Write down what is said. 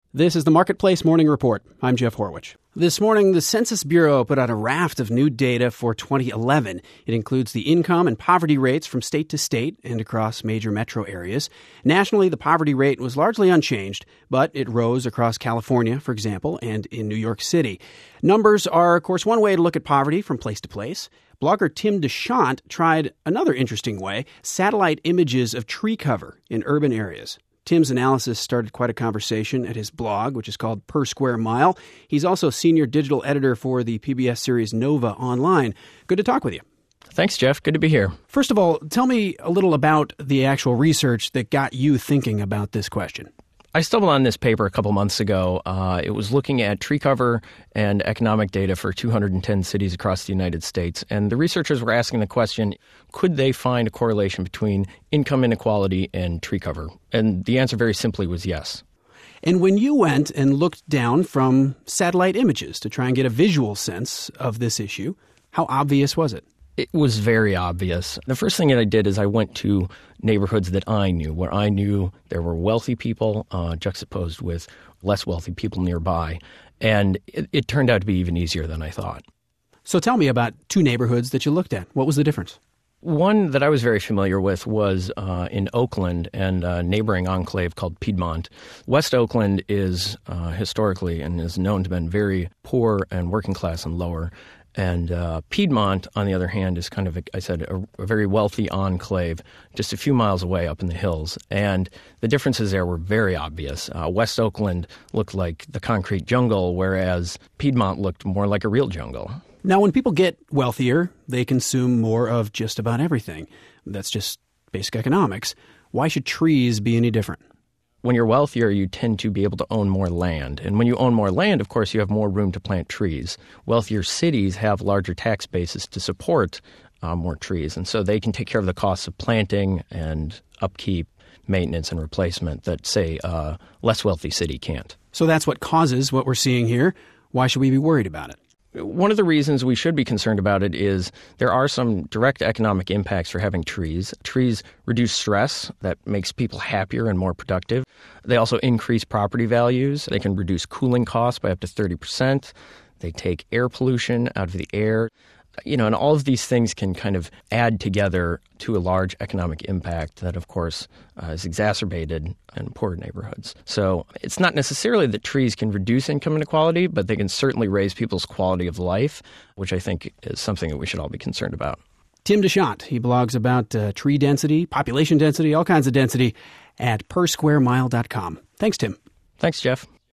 This is the Marketplace Morning Report. I'm Jeff Horwich. This morning, the Census Bureau put out a raft of new data for 2011. It includes the income and poverty rates from state to state and across major metro areas. Nationally, the poverty rate was largely unchanged, but it rose across California, for example, and in New York City. Numbers are, of course, one way to look at poverty from place to place. Blogger Tim DeShant tried another interesting way, satellite images of tree cover in urban areas. Tim's analysis started quite a conversation at his blog, which is called Per Square Mile. He's also senior digital editor for the PBS series Nova Online. Good to talk with you. Thanks, Jeff. Good to be here. First of all, tell me a little about the actual research that got you thinking about this question. I stumbled on this paper a couple months ago. It was looking at tree cover and economic data for 210 cities across the United States. And the researchers were asking the question, could they find a correlation between income inequality and tree cover? And the answer very simply was yes. And when you went and looked down from satellite images to try and get a visual sense of this issue, how obvious was it? It was very obvious. The first thing that I did is I went to neighborhoods that I knew, where I knew there were wealthy people juxtaposed with less wealthy people nearby. And it turned out to be even easier than I thought. So tell me about two neighborhoods that you looked at. What was the difference? One that I was very familiar with was in Oakland and a neighboring enclave called Piedmont. West Oakland is historically and is known to have been very poor and working class and lower. And Piedmont, on the other hand, is kind of, a very wealthy enclave just a few miles away up in the hills. And the differences there were very obvious. West Oakland looked like the concrete jungle, whereas Piedmont looked more like a real jungle. Now, when people get wealthier, they consume more of just about everything. That's just basic economics. Why should trees be any different? When you're wealthier, you tend to be able to own more land. And when you own more land, of course, you have more room to plant trees. Wealthier cities have larger tax bases to support more trees. And so they can take care of the costs of planting and upkeep, maintenance, and replacement that, say, a less wealthy city can't. So that's what causes what we're seeing here. Why should we be worried about it? One of the reasons we should be concerned about it is there are some direct economic impacts for having trees. Trees reduce stress. That makes people happier and more productive. They also increase property values. They can reduce cooling costs by up to 30%. They take air pollution out of the air. And all of these things can kind of add together to a large economic impact that, of course, is exacerbated in poor neighborhoods. So it's not necessarily that trees can reduce income inequality, but they can certainly raise people's quality of life, which I think is something that we should all be concerned about. Tim DeShant, he blogs about tree density, population density, all kinds of density at persquaremile.com. Thanks, Tim. Thanks, Jeff.